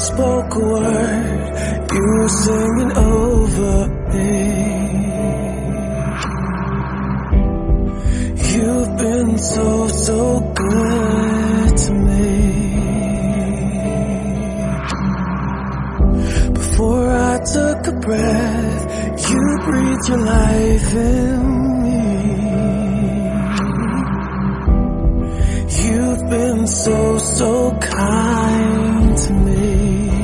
spoke a word, you were singing over me. You've been so, so good to me. Before I took a breath, you breathed your life in me. You've been so, so kind to me.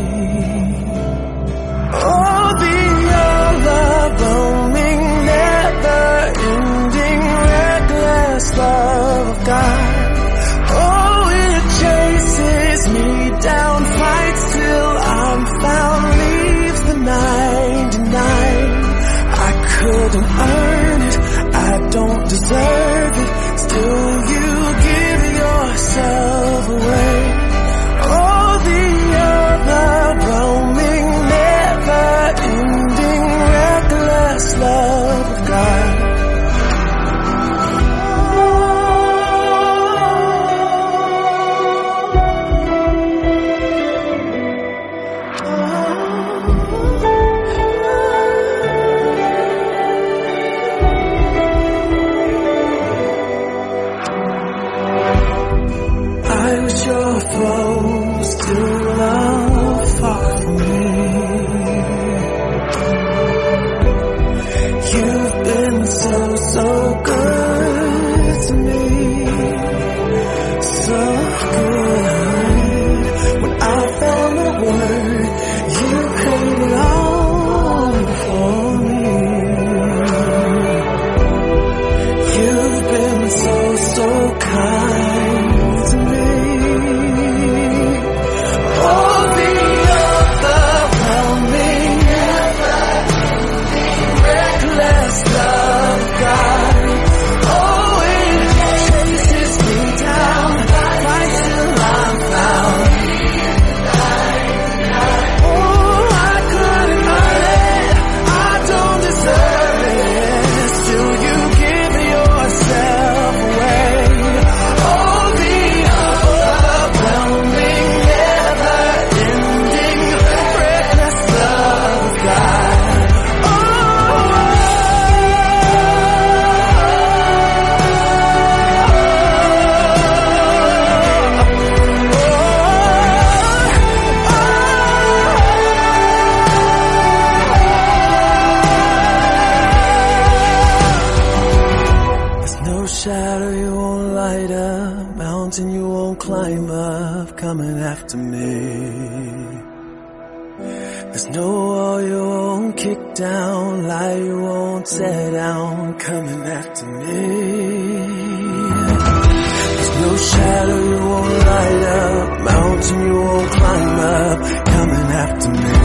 Oh, the overwhelming, never-ending, reckless love of God. Oh, it chases me down, fights till I'm found, leaves the 99. I couldn't earn it, I don't deserve it, still you give yourself away. Oh, the overwhelming, never-ending, reckless love of God. I was your foe, still love fought for me. You've been so, so good to me. So good. When I found the word, you paid it all for me. You've been so, so kind to me. Oh, the overwhelming, reckless love of God. Oh, it chases me down, fights till I'm found. Oh, I couldn't earn it, I don't deserve it, still you give yourself away. Oh, the overwhelming, never-ending, reckless love of God. There's no shadow you won't light up, mountain you won't climb up, coming after me. There's no wall you won't kick down, lie you won't tear down, coming after me. There's no shadow you won't light up, mountain you won't climb up, coming after me.